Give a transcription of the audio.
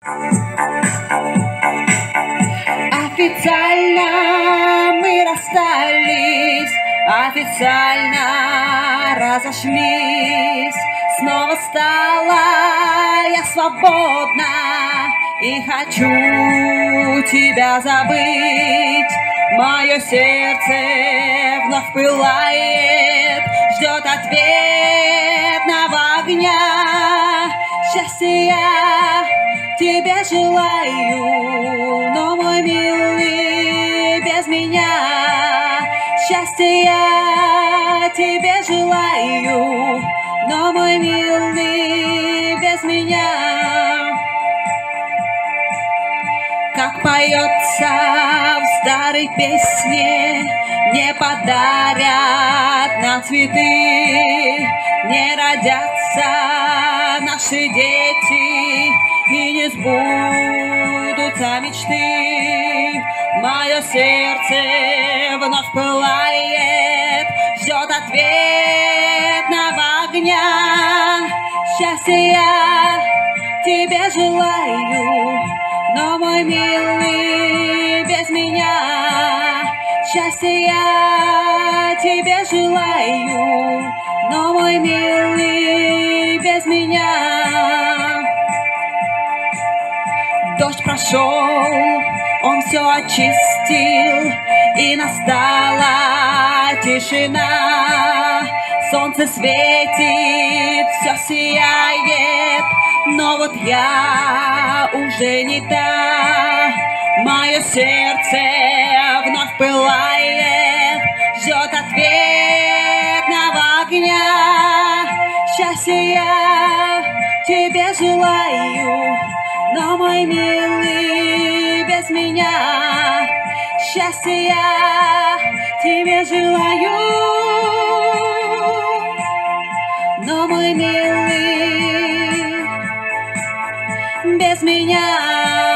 Официально мы расстались, официально разошлись. Снова стала я свободна и хочу тебя забыть. Мое сердце вновь пылает, ждет ответного огня. Счастья я тебе желаю, но, мой милый, без меня. Счастья я тебе желаю, но, мой милый, без меня. Как поется в старой песне, не подарят нам цветы, не родятся наши дети и не сбудутся мечты. Мое сердце вновь пылает, ждет ответного огня. Счастья я тебе желаю, но, мой милый, без меня. Счастья я тебе желаю, но, мой милый, без меня. Дождь прошел, он все очистил, и настала тишина. Солнце светит, все сияет, но вот я уже не та. Мое сердце вновь пылает, ждет ответного огня. Счастья я тебе желаю, но, мой милый, без меня. Счастья я тебе желаю, но, мой милый, без меня.